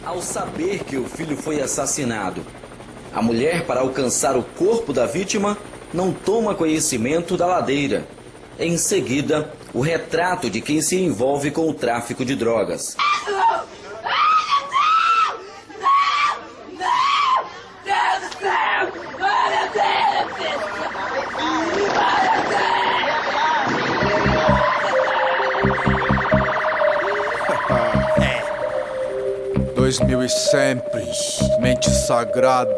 Ao saber que o filho foi assassinado, a mulher, para alcançar o corpo da vítima, não toma conhecimento da ladeira. Em seguida, o retrato de quem se envolve com o tráfico de drogas. É 2000 e sempre, mente sagrada.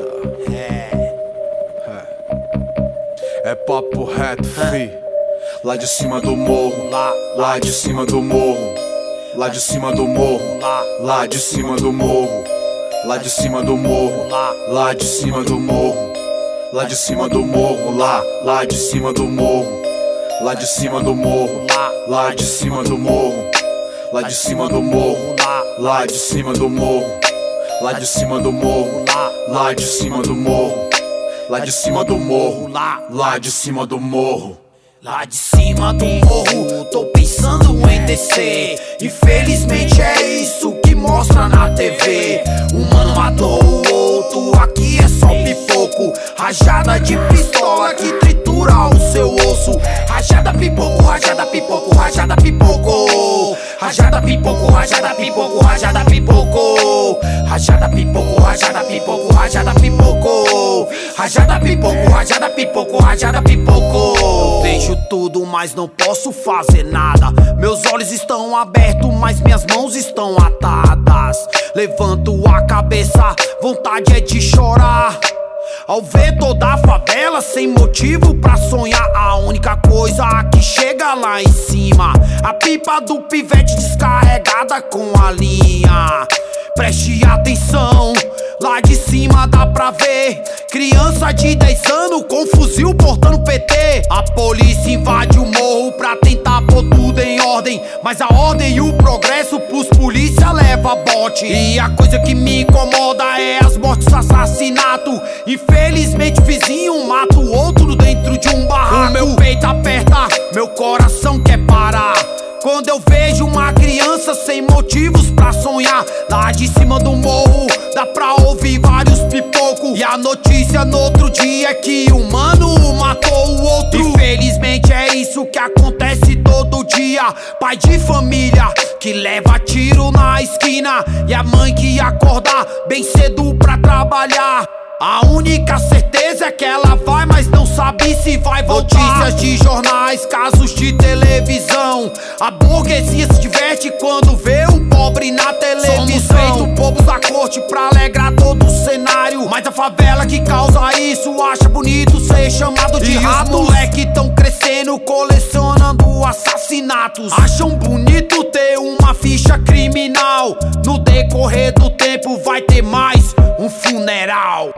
É papo reto, fi. Lá de cima do morro, lá de cima do morro, lá de cima do morro, lá de cima do morro, lá de cima do morro, lá de cima do morro, lá de cima do morro, lá de cima do morro, lá de cima do morro, lá de cima do morro, lá de cima do morro, lá de cima do morro, lá de cima do morro, lá de cima do morro, lá de cima do morro, lá de cima do morro. Lá de cima do morro, tô pensando em descer. Infelizmente é isso que mostra na TV. Um mano matou o outro, aqui é só pipoco. Rajada de pistola que tritura o seu osso. Rajada pipoco, rajada pipoco, rajada pipoco. Rajada pipoco, rajada pipoco, rajada pipoco. Rajada pipoco, rajada pipoco, rajada pipoco. Rajada pipoco, rajada pipoco, rajada pipoco. Eu vejo tudo, mas não posso fazer nada. Meus olhos estão abertos, mas minhas mãos estão atadas. Levanto a cabeça, vontade é de chorar. Ao ver toda a favela sem motivo pra sonhar, a única coisa que chega lá em cima, a pipa do pivete descarregada com a linha. Preste atenção, lá de cima dá pra ver criança de 10 anos com fuzil portando PT. A polícia invade o morro pra tentar pôr tudo em ordem, mas a ordem e o progresso pros polícia leva bote. E a coisa que me incomoda é as mortes, assassinato. Infelizmente o vizinho mata o outro dentro de um barraco. O meu peito aperta, meu coração quer parar quando eu vejo uma criança sem motivos pra sonhar. Lá de cima do morro dá pra ouvir vários pipocos, e a notícia no outro dia é que um mano matou o outro. Infelizmente é isso que acontece todo dia. Pai de família que leva tiro na esquina, e a mãe que acorda bem cedo pra trabalhar. A única certeza é que ela vai, mas não sabe se vai voltar. Notícias de jornais, casos de televisão. A burguesia se diverte quando vê o pobre na televisão. Somos feitos bobos da corte pra alegrar todo o cenário, mas a favela que causa isso acha bonito ser chamado de rato. Os moleque tão crescendo, colecionando assassinatos. Acham bonito ter uma ficha criminal. No decorrer do tempo vai ter mais um funeral.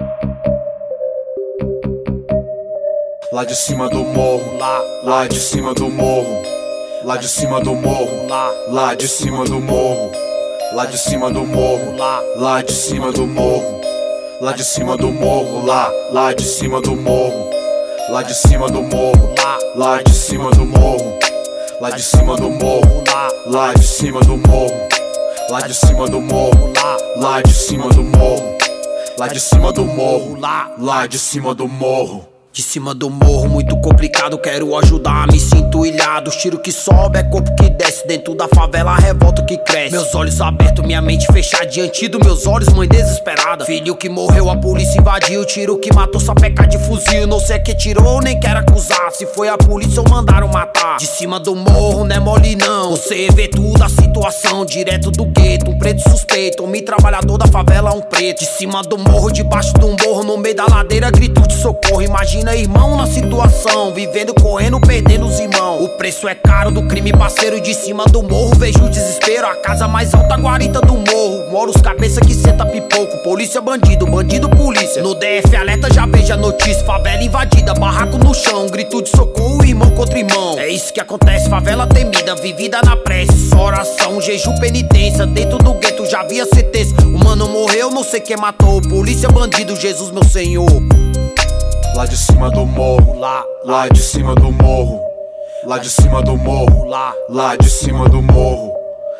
Lá de cima do morro, lá de cima do morro, lá de cima do morro, lá de cima do morro, lá de cima do morro, lá de cima do morro, lá de cima do morro, lá de cima do morro, lá de cima do morro, lá de cima do morro, lá de cima do morro, lá de cima do morro, lá de cima do morro, lá de cima do morro, lá de cima do morro, lá de cima do morro. De cima do morro, muito complicado, quero ajudar, me sinto ilhado. Os tiros que sobe é corpo que desce, dentro da favela a revolta que cresce. Meus olhos abertos, minha mente fechada, diante dos meus olhos, mãe desesperada. Filho que morreu, a polícia invadiu, tiro que matou, só peca de fuzil. Não sei quem tirou, nem quero acusar, se foi a polícia ou mandaram matar. De cima do morro não é mole não, você vê tudo a situação, direto do gueto, um preto suspeito, homem trabalhador da favela, um preto. De cima do morro, debaixo do morro, no meio da ladeira, grito de socorro. Imagina irmão na situação, vivendo, correndo, perdendo os irmãos. O preço é caro do crime, parceiro. De cima do morro vejo o desespero, a casa mais alta, a guarita do morro. Mora os cabeça que senta pipoco, polícia bandido, bandido polícia. No DF alerta já veja a notícia, favela invadida, barraco no chão, grito de socorro, irmão contra irmão. É isso que acontece, favela temida, vivida na prece, oração, jejum, penitência. Dentro do gueto já havia certeza, o mano morreu, não sei quem matou. Polícia bandido, Jesus meu Senhor. Lá de cima do morro, lá de cima do morro, lá de cima do morro, lá de cima do morro,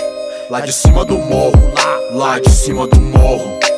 lá de cima do morro, lá de cima do morro.